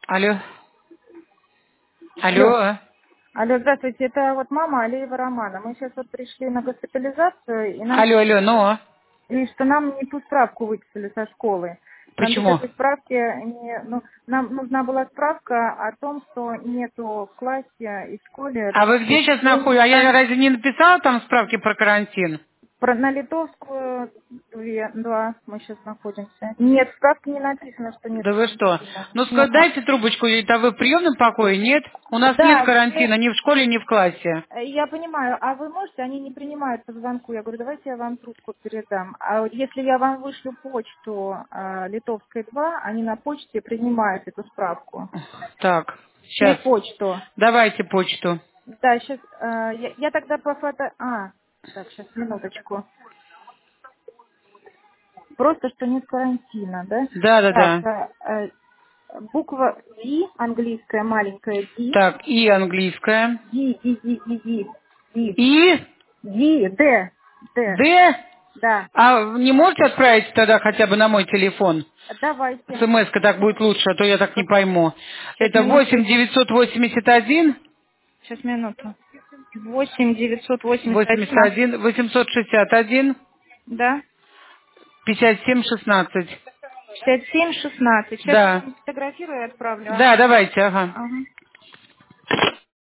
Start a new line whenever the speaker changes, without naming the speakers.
Алло.
Алло.
Алло.
Алло, здравствуйте, это вот мама Алиева Романа. Мы сейчас вот пришли на госпитализацию, и нам
Алло, алло, ну?
и что нам не ту справку выписали со школы. Нам без
Почему?
этой справки не, ну, нам нужна была справка о том, что нету в классе и в школе
А вы где сейчас находитесь? А я разве не написала там справки про карантин?
На Литовскую два мы сейчас находимся. Нет, в справке не написано, что нет
Да вы что?
карантина.
Ну,
Нету.
дайте трубочку, это вы в приемном покое, нет? У нас нет
Да,
карантина ни в школе, ни в классе.
я понимаю, а вы можете, они не принимают по звонку. Я говорю, давайте я вам трубку передам. А вот если я вам вышлю почту Литовской 2, они на почте принимают эту справку.
Так,
Через
сейчас.
почту.
Давайте почту.
Да, сейчас, я тогда по фото... так, сейчас, минуточку. Просто, что нет карантина, да?
Да, да,
Так,
да.
буква D, английская маленькая D,
Так, и английская.
D, D, D, D, D, D,
И
D, D, D,
Д.
да.
А не можете отправить тогда хотя бы на мой телефон?
Давайте.
СМС-ка так будет лучше, а то я так не пойму.
Сейчас,
Это
минуту.
8 981
Сейчас, минуту. 8 981,
81 861
да?
57 16.
57 16. Сейчас я
Да.
вам фотографирую и отправлю.
Да,
Ага.
давайте, ага.
Ага.